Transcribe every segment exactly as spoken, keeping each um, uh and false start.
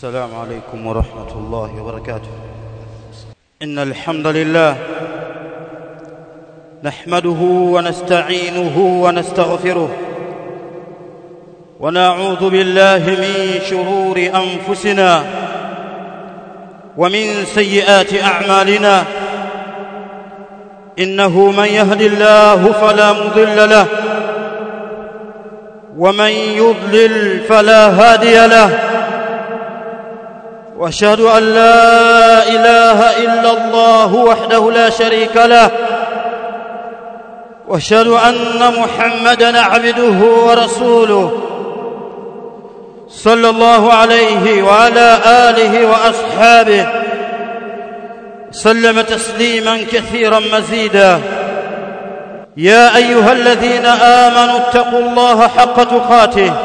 السلام عليكم ورحمة الله وبركاته. إن الحمد لله نحمده ونستعينه ونستغفره ونعوذ بالله من شرور أنفسنا ومن سيئات أعمالنا. إنه من يهد الله فلا مضل له ومن يضلل فلا هادي له، واشهد ان لا اله الا الله وحده لا شريك له، واشهد ان محمدا عبده ورسوله صلى الله عليه وعلى اله واصحابه سلم تسليما كثيرا مزيدا. يا ايها الذين امنوا اتقوا الله حق تقاته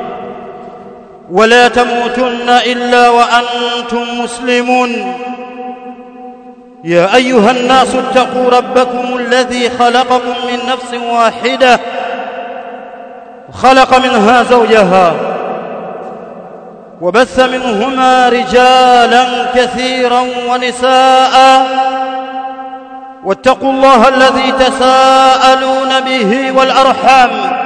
ولا تموتن إلا وأنتم مسلمون. يا أيها الناس اتقوا ربكم الذي خلقكم من نفس واحدة خلق منها زوجها وبث منهما رجالا كثيرا ونساء، واتقوا الله الذي تساءلون به والأرحام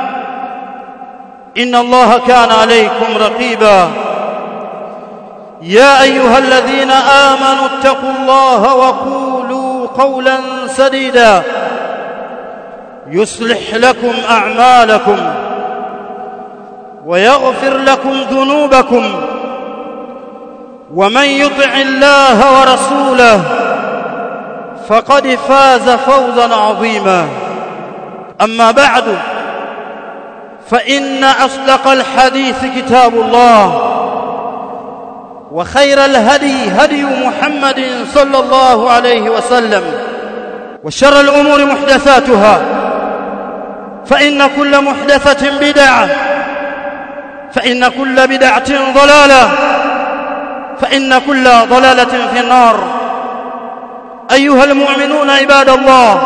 إن الله كان عليكم رقيبا. يا أيها الذين آمنوا اتقوا الله وقولوا قولا سديدا يصلح لكم أعمالكم ويغفر لكم ذنوبكم، ومن يطع الله ورسوله فقد فاز فوزا عظيما. أما بعد، فإن أصدق الحديث كتاب الله، وخير الهدي هدي محمد صلى الله عليه وسلم، وشر الأمور محدثاتها، فإن كل محدثة بدعة، فإن كل بدعة ضلالة، فإن كل ضلالة في النار. أيها المؤمنون عباد الله،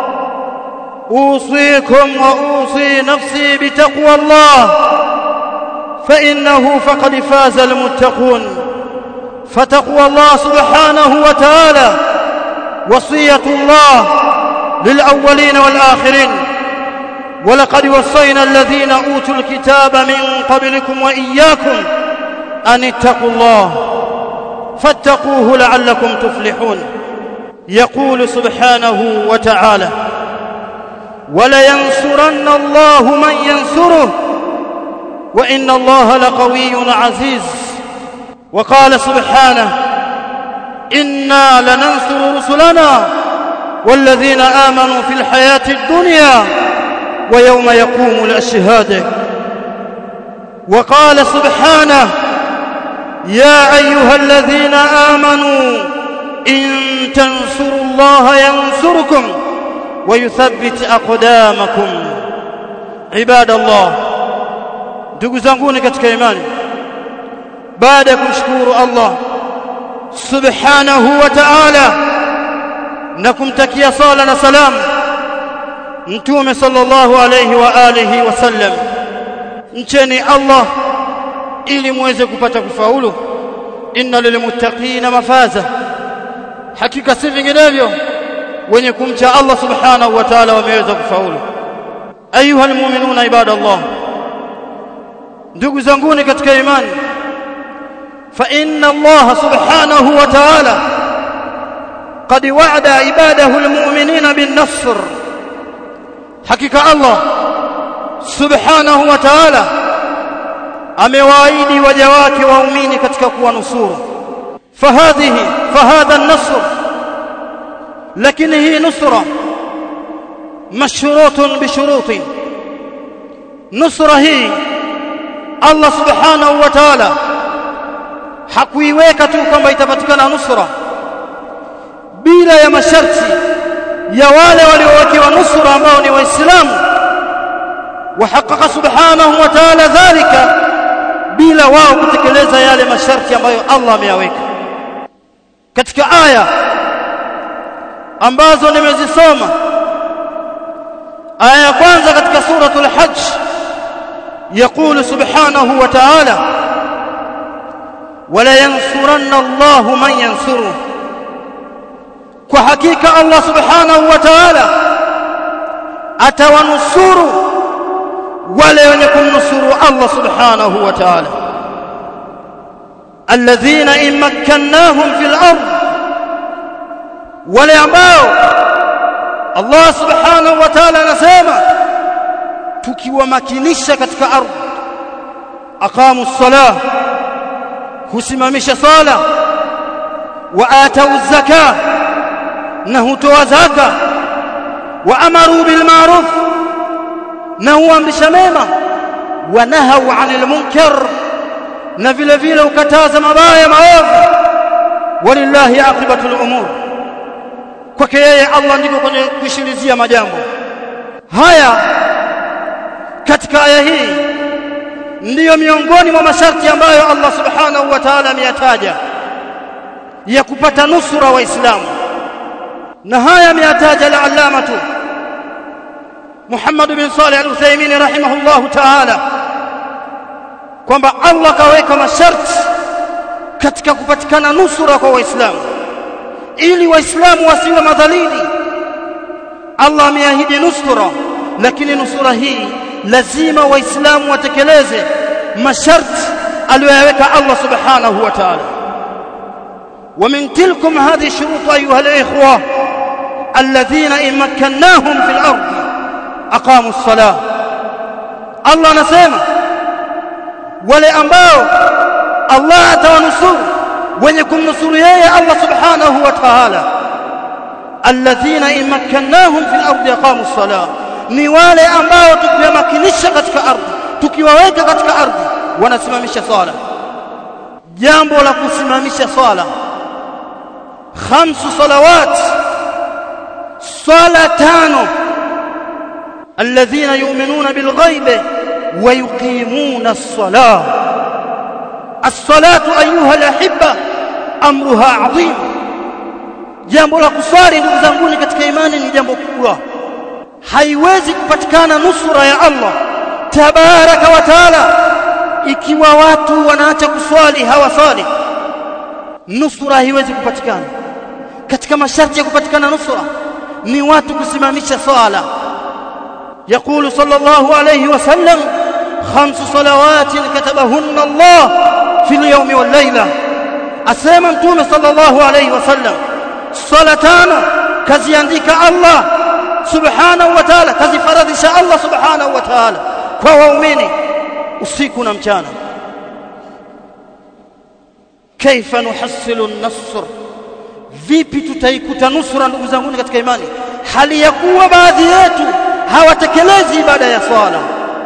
أوصيكم وأوصي نفسي بتقوى الله، فإنه فقد فاز المتقون. فتقوى الله سبحانه وتعالى وصية الله للأولين والآخرين. ولقد وصينا الذين أوتوا الكتاب من قبلكم وإياكم أن اتقوا الله فاتقوه لعلكم تفلحون. يقول سبحانه وتعالى: ولينصرن الله من ينصره وإن الله لقوي عزيز. وقال سبحانه: إنا لننصر رسلنا والذين آمنوا في الحياة الدنيا ويوم يقوم الأشهاد. وقال سبحانه: يا أيها الذين آمنوا إن تنصروا الله ينصركم ويثبت أقدامكم. عباد الله، ndugu zanguni katika imani, baada ya kumshukuru Allah subhanahu wa ta'ala na kumtakia sala na salam mtume sallallahu alayhi wa alihi wasallam, mcheni Allah ili muweze kupata kufaulu. Inna lilmuttaqina mafaza, hakika si vinginevyo wenye kumcha Allah subhanahu wa ta'ala wameweza kufaulu. Ayuha almu'minuna ibadallah, ndugu zanguni katika imani, fa inna Allah subhanahu wa ta'ala qad wa'ada ibadahu almu'minina bin nasr. Hakika Allah subhanahu wa ta'ala amewaahidi waja wake waumini katika kuwanusuru. Fahadhihi fahadha an-nasr, lakini hii nusra mashrutun bishurutin. Nusra hii Allah subhanahu wa ta'ala hakuiweka tu kwamba itapatikana nusra bila ya masharti ya wale waliowekewa nusra ambao ni waislamu. Wa haqqaqa subhanahu wa ta'ala dhalika bila wao kutekeleza yale masharti ambayo Allah ameyaweka. Katika aya ambazo nimezisoma, aya ya kwanza katika suratul Hajj, يقول سبحانه وتعالى: wala yansuranna Allahu man yansuru, kwa hakika Allah subhanahu wa ta'ala atawanusuru wale wenye kumnusuru Allah subhanahu wa ta'ala. alladhina in makkannahum fil ard, wale ambao Allah subhanahu wa ta'ala anasema tukiwamakinisha katika ardhi, aqamu as-salah, husimamisha sala, wa atau az-zakah, na hutoa zaka, wa amaru bil ma'ruf, na huamrisha mema, wa nahau 'anil munkar, na vile vile ukataza mabaya maovu. Walillahi aqibatul umur, kwake yeye Allah ndiko kwenye kushirizia majambo haya. Katika aya hii ndiyo miongoni mwa masharti ambayo Allah subhanahu wa ta'ala ameyataja ya kupata nusura waislamu, na haya ameyataja al-allamatu Muhammad bin Salih al-Uthaymeen rahimahullahu ta'ala kwamba Allah kaweka masharti katika kupatikana nusura kwa waislamu ili waislamu wasiwe madhalili. Allah ameahidi nusura, lakini nusura hii lazima waislamu watekeleze masharti aliyoweka Allah subhanahu wa ta'ala. wa min tilkum hadhihi shurut ayuha al-ikhwa alladhina in makkannahum fil ardi aqamu as-salah. Allah anasema wale ambao Allah atawanusuru, wenye kumnusuru yeye Allah subhanahu wa ta'ala, alladhina in makkannahum fil ardi aqamu as-salah, ni wale ambao tukiwamakinisha katika ardhi, tukiwaweka katika ardhi wanasimamisha swala. Jambo la kusimamisha swala, khamsu salawat, swala tano, alladhina yu'minuna bil ghaibi wa yuqimuna as-salah. as-salatu ayuha al-ahibba amruha adhim. Jambo la kuswali ndugu zangu katika imani ni jambo kubwa. Haiwezi kupatikana nusura ya Allah tabaraka wa taala ikiwa watu wanaacha kuswali, hawaswali. Nusura haiwezi kupatikana. Katika masharti ya kupatikana nusura ni watu kusimamisha swala. يقول صلى الله عليه وسلم خمس صلوات كتبهن الله في اليوم والليلة. أسلم متوم صلى الله عليه وسلم صلاتان كزيandika Allah subhanahu wa ta'ala, kazifaradhisha Allah subhanahu wa ta'ala kwa waumini usiku na mchana. Kaifa nuhassilu an-nasr, vipi tutaikuta nusura ndugu zangu katika imani hali ya kuwa baadhi yetu hawatekelezi ibada ya swala?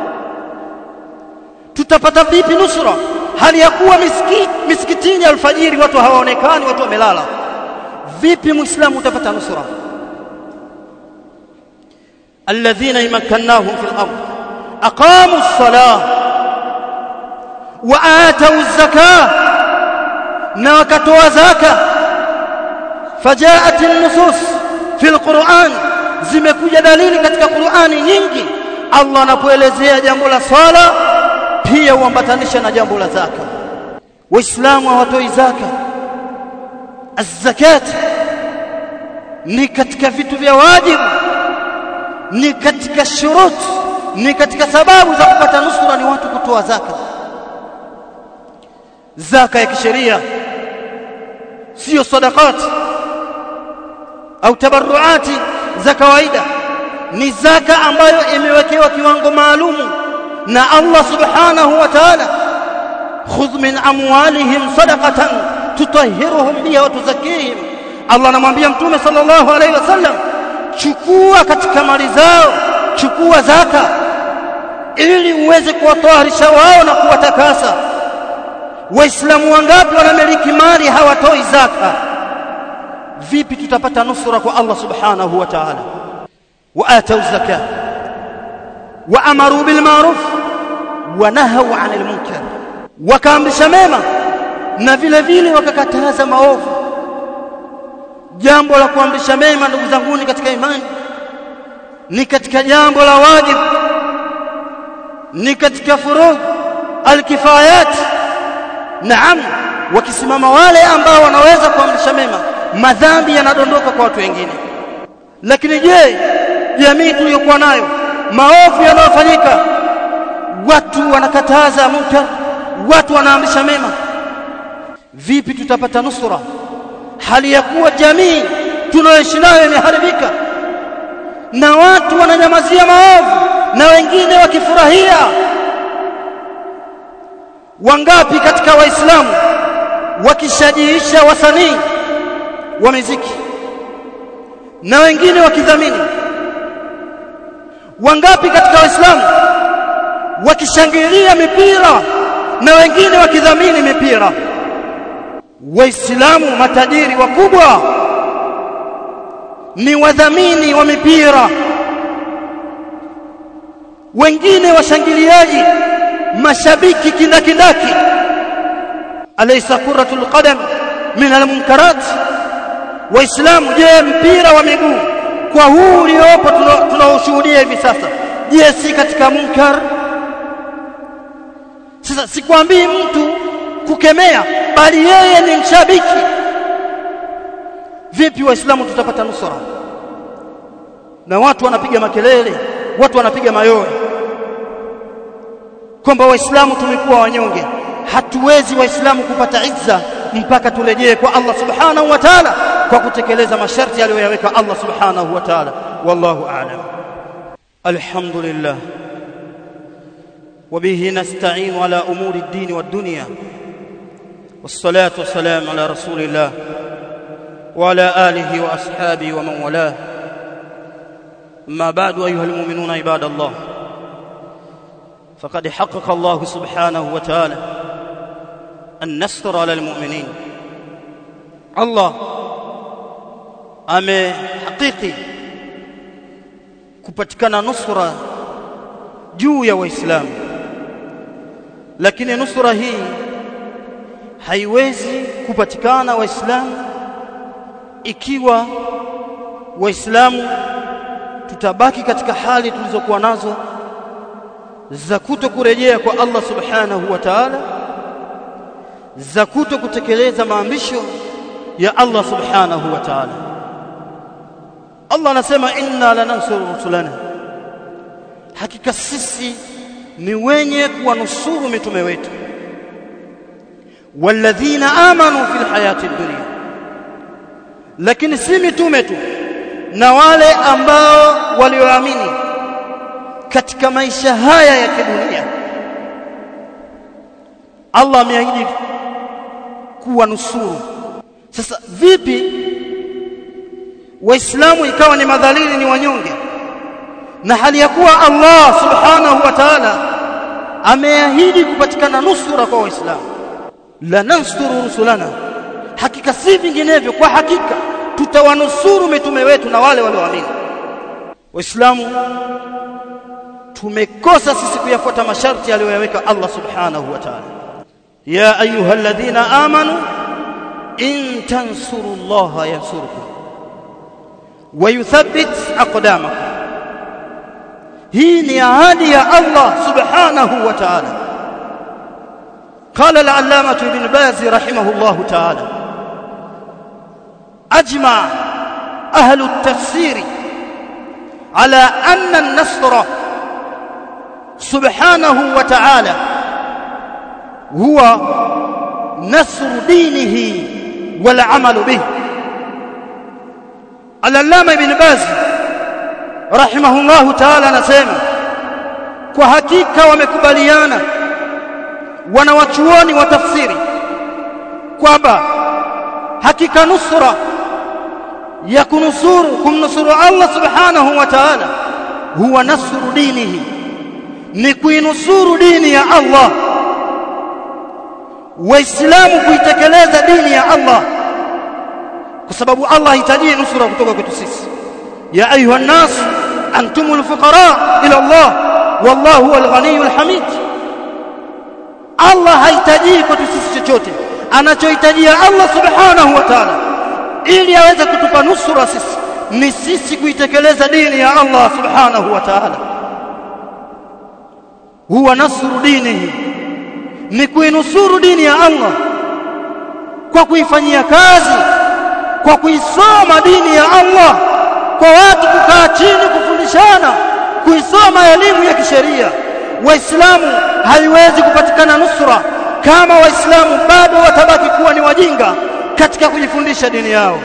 Tutapata vipi nusura hali ya kuwa miski, miskitini alfajiri watu hawaonekani, watu wamelala? Vipi muislamu utapata nusura? alladhina yamakkannahum fil ard aqamu as-salah wa atau az-zakah, na wakatoa zaka. fajaat an-nusus fil Qur'an, zimekuja dalili katika Qur'ani nyingi Allah anapoelezea jambo la swala pia huambatanisha na jambo la zaka. Waislamu hawatoi zaka. Az-zakat ni katika vitu vya wajibu, ni katika shurut, ni katika sababu za kupata nusura ni watu kutoa zaka. Zaka ya kisheria, sio sadaqat au tabarruati za kawaida, ni zaka ambayo imewekewa kiwango maalumu na Allah subhanahu wa ta'ala. khudh min amwalihim sadaqatan tutahhiruhum biha wa tuzakkihim. Allah anamwambia Mtume sallallahu alayhi wasallam, chukua katika mali zao, chukua zaka ili uweze kuwatoharisha wao na kuwatakasa. Waislamu wangapi wanamiliki mali hawatoi zaka? Vipi tutapata nusura kwa Allah subhanahu wa ta'ala? wa atau zakah wa amaru bil ma'ruf wa nahau 'anil munkar, wakaamrisha mema na vile vile wakakataza maovu. Jambo la kuamrisha mema ndugu zangu katika imani ni katika jambo la wajibu, ni katika furudh al-kifayat. Naam, wakisimama wale ambao wanaweza kuamrisha mema, madhambi yanadondoka kwa watu wengine. Lakini je, jamii tuliyokuwa nayo, maovu yanayofanyika, watu wanakataza munkar, watu wanaamrisha mema, vipi tutapata nusura hali ya kuwa jamii tunayoishi nayo imeharibika na watu wananyamazia maovu na wengine wakifurahia? Wangapi katika waislamu wakishajiisha wasanii wa muziki na wengine wakidhamini? Wangapi katika waislamu wakishangilia mipira na wengine wakidhamini mipira? Waislamu matajiri wakubwa ni wadhamini wa mipira, wengine washangiliaji, mashabiki kindakindaki. Alaysa kuratul qadam min almunkarat? Waislamu, je, mpira wa miguu kwa huu uliopo tunaoshuhudia hivi sasa, je, si katika munkar? Sasa sikwambii mtu kukemea, bali yeye ni mshabiki. Vipi waislamu tutapata nusura na watu wanapiga makelele, watu wanapiga mayowe kwamba waislamu tumekuwa wanyonge? Hatuwezi waislamu kupata izza mpaka turejee kwa Allah subhanahu wa ta'ala kwa kutekeleza masharti aliyoyaweka Allah subhanahu wa ta'ala. Wallahu a'lam. Alhamdulillah wa bihi nasta'in ala umuri ad-din wad-dunya, was-salatu was-salam ala rasulillah wa ala alihi wa ashabihi wa man walah. Amma ba'du, ayyuhal mu'minuna ibadallah, faqad haqqaqa Allah subhanahu wa ta'ala an-nasr ala al-mu'minin. Allah amehakiki kupatikana nusra juu ya waislamu, lakini nusra hii haiwezi kupatikana waislamu ikiwa waislamu tutabaki katika hali tulizokuwa nazo za kutokurejea kwa Allah subhanahu wa ta'ala, za kutokutekeleza maamrisho ya Allah subhanahu wa ta'ala. Allah anasema inna lanansuru rusulana, hakika sisi ni wenye kuwanusuru mitume wetu, walladhina amanu fil hayati dunya, lakini si mitume tu, na wale ambao walioamini katika maisha haya ya kidunia. Allah ameahidi kuwanusuru. Sasa vipi waislamu ikawa ni madhalili, ni wanyonge, na hali ya kuwa Allah subhanahu wa ta'ala ameahidi kupatikana nusura kwa waislamu? La nansuru rusulana, hakika si vinginevyo, kwa hakika tutawanusuru mitume wetu na wale walioamini. Waislamu tumekosa sisi kuyafuata masharti aliyoyaweka Allah subhanahu wa ta'ala. Ya ayyuhalladhina amanu in tansurullaha yansurkum wa yuthabbit aqdamakum. Hii ni ahadi ya Allah subhanahu wa ta'ala. قال العلامة ابن باز رحمه الله تعالى: أجمع أهل التفسير على أن النصر سبحانه وتعالى هو نصر دينه والعمل به. العلامة ابن باز رحمه الله تعالى نسمع kwa hakika wamekubaliana wanawachuoni wa tafsiri kwamba hakika nusra ya kunusuru kumnusuru Allah subhanahu wa ta'ala huwa nasru dinihi, ni kuinusuru dini ya Allah, waislamu kuitekeleza dini ya Allah, kwa sababu Allah hahitaji nusura kutoka kwetu sisi. Ya ayuha nas antumul fuqara ila Allah wallahu huwal ghaniyul hamid. Allah hahitaji kwetu sisi chochote, anachohitajia Allah subhanahu wa ta'ala ili aweze kutupa nusura sisi ni sisi kuitekeleza dini ya Allah subhanahu wa ta'ala. Huwa nasru dinihi, ni kuinusuru dini ya Allah kwa kuifanyia kazi, kwa kuisoma dini ya Allah, kwa watu kukaa chini kufundishana, kuisoma elimu ya kisheria. Waislamu haiwezi kupatikana nusra kama Waislamu bado watabaki kuwa ni wajinga katika kujifundisha dini yao.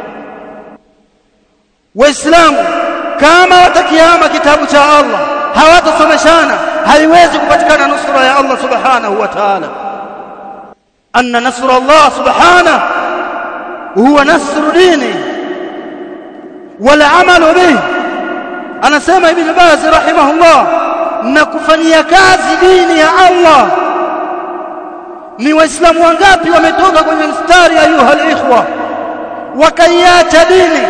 Waislamu kama watakiama kitabu cha Allah hawatasomeshana, haiwezi kupatikana nusra ya Allah subhanahu wa ta'ala. Anna nasra Allah subhanahu huwa nasru dini wal amalu bihi. Anasema Ibn Baz rahimahullah, na kufanyia kazi dini ya Allah. Ni waislamu wangapi wametoka kwenye mstari ayuha alikhwa wakaiacha dini?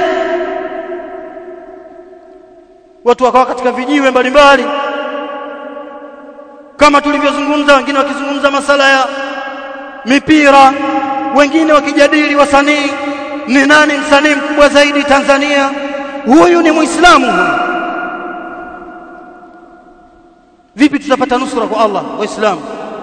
Watu wakawa katika vijiwe mbalimbali kama tulivyozungumza, wengine wakizungumza masala ya mipira, wengine wakijadili wasanii, ni nani msanii mkubwa zaidi Tanzania. Huyu ni Muislamu huyu. Vipi tutapata nusra kwa Allah Waislamu?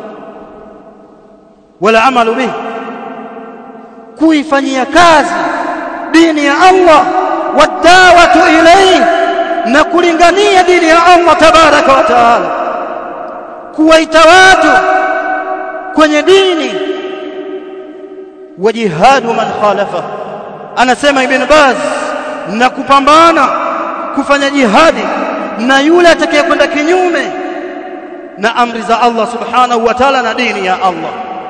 Wala amalu bihi, kuifanyia kazi dini ya Allah, wadawatu ilayhi, na kulingania dini ya Allah tabaraka wa taala, kuwaita watu kwenye dini, wa jihadu man khalafa. Anasema Ibn Baz, na kupambana, kufanya jihadi na yule atakayekwenda kinyume na amri za Allah subhanahu wa ta'ala na dini ya Allah.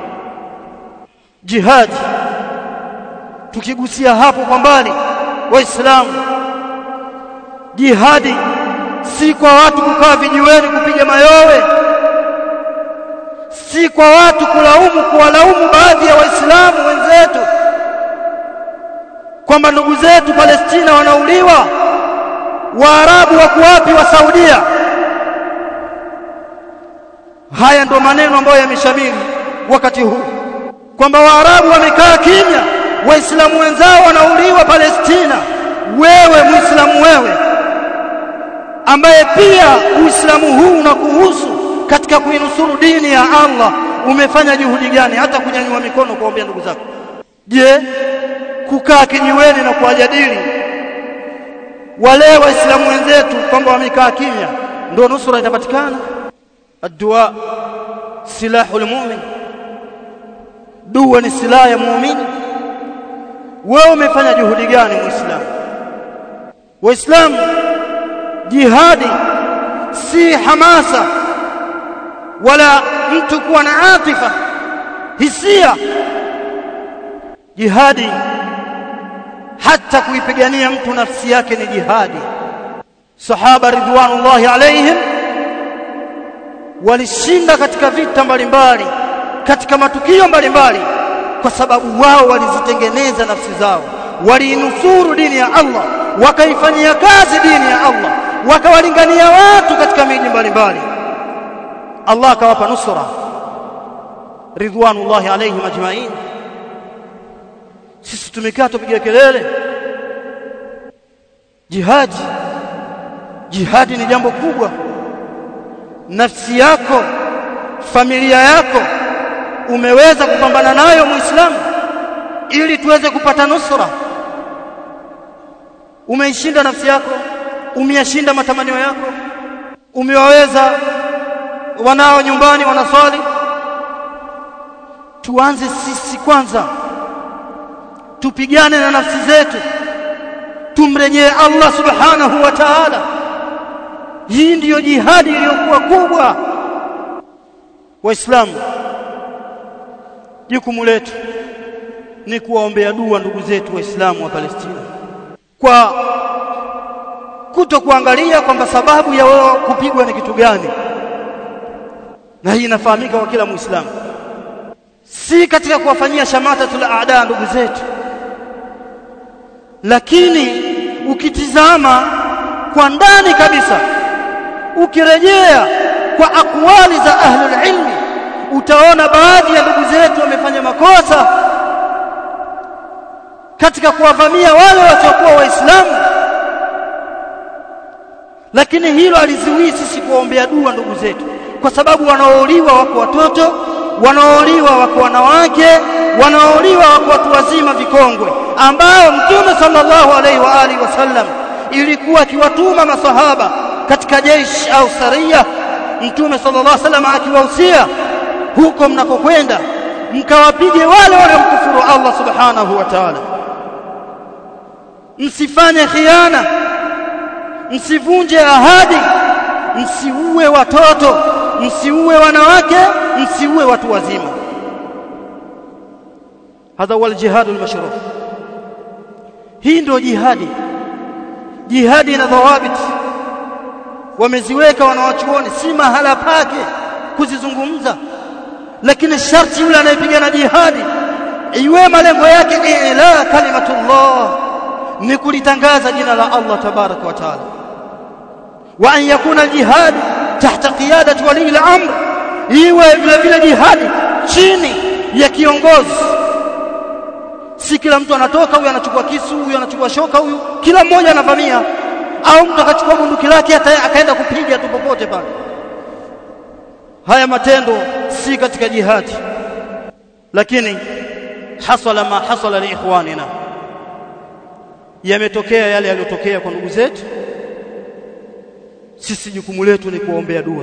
Jihad, tukigusia hapo kwa mbali Waislamu, jihadi si kwa watu kukaa vijiweni kupiga mayowe, si kwa watu kulaumu kuwalaumu baadhi ya Waislamu wenzetu kwamba ndugu zetu Palestina wanauliwa, Waarabu wako wapi wa Saudia. Haya ndo maneno ambayo yameshamiri wakati huu, kwamba Waarabu wamekaa kimya, Waislamu wenzao wanauliwa Palestina. Wewe Muislamu, wewe ambaye pia Uislamu huu unakuhusu katika kuinusuru dini ya Allah, umefanya juhudi gani hata kunyanyua mikono kuombea ndugu zako? Je, kukaa kijiweni na kuwajadili wale Waislamu wenzetu kwamba wamekaa kimya ndio nusura itapatikana? Ad-dua silahul mu'min, dua ni silaha ya muumini. Wewe umefanya juhudi gani Muislamu? Waislamu, jihadi si hamasa wala mtu kuwa na atifa hisia. Jihadi hata kuipigania mtu nafsi yake ni jihadi. Sahaba ridwanullahi alaihim walishinda katika vita mbalimbali, katika matukio mbalimbali, kwa sababu wao walizitengeneza nafsi zao, waliinusuru dini ya Allah, wakaifanyia kazi dini ya Allah, wakawalingania watu katika miji mbalimbali. Allah akawapa nusra ridwanullahi alaihim ajma'in. Sisi tumekaa tupiga kelele. Jihadi, jihadi ni jambo kubwa. Nafsi yako, familia yako umeweza kupambana nayo Muislamu ili tuweze kupata nusra. Umeishinda nafsi yako, umeyashinda matamanio yako, umewaweza wanao nyumbani wanaswali. Tuanze sisi kwanza, tupigane na nafsi zetu, tumrejee Allah subhanahu wa ta'ala. Hii ndiyo jihadi iliyokuwa kubwa. Waislamu, jukumu letu ni kuwaombea dua ndugu zetu Waislamu wa Palestina, kwa kuto kuangalia kwamba sababu ya wao kupigwa ni kitu gani, na hii inafahamika kwa kila Muislamu. Si katika kuwafanyia shamatatul aada ndugu zetu, lakini ukitizama kwa ndani kabisa, ukirejea kwa akwali za ahlul ilmi, utaona baadhi ya ndugu zetu wamefanya makosa katika kuwavamia wale wasiokuwa Waislamu, lakini hilo aliziwii sisi kuombea dua ndugu zetu, kwa sababu wanaouliwa wako watoto, wanaoliwa wako wanawake, wanaoliwa wako watu wazima vikongwe, ambao Mtume sallallahu alaihi wa alihi wasallam ilikuwa akiwatuma masahaba katika jeshi au saria. Mtume sallallahu alaihi wasallam akiwahusia, huko mnakokwenda mkawapige wale waliomkufuru Allah subhanahu wa ta'ala, msifanye khiana, msivunje ahadi, msiue watoto, msiue wanawake, msiue watu wazima. Hadha wal jihadul mashru'. Hii ndio jihadi. Jihadi na dhawabit wameziweka wanawachuoni, si mahala pake kuzizungumza, lakini sharti yule anayepigana jihadi iwe malengo yake ila kalimatullah, ni kulitangaza jina la Allah tabaraka wa taala, wa an yakuna aljihad tahta qiyadati wali al-amr, iwe vile vile jihadi chini ya kiongozi. Si kila mtu anatoka, huyu anachukua kisu, huyu anachukua shoka, huyu kila mmoja anavamia, au mtu akachukua bunduki lake akaenda kupiga tu popote pale. Haya matendo si katika jihadi. Lakini hasala ma hasala li ikhwanina, yametokea yale yaliyotokea kwa ndugu zetu. Sisi jukumu letu ni kuombea dua.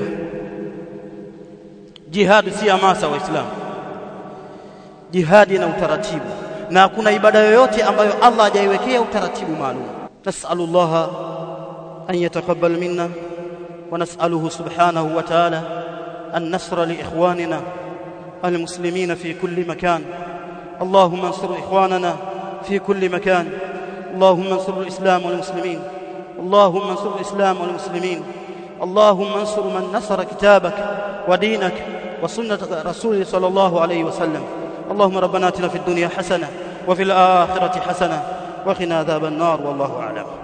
Jihadi si hamasa wa Islam. Jihadi na utaratibu, na hakuna ibada yoyote ambayo Allah hajaiwekea utaratibu maalum. Nas'alullaha an yataqabbal minna wa nas'aluhu subhanahu wa ta'ala an nasra li ikhwanina المسلمين في كل مكان. اللهم انصر إخواننا في كل مكان. اللهم انصر الإسلام والمسلمين. اللهم انصر الإسلام والمسلمين. اللهم انصر من نصر كتابك ودينك وسنة رسوله صلى الله عليه وسلم. اللهم ربنا آتنا في الدنيا حسنة وفي الآخرة حسنة وقنا عذاب النار، والله أعلم.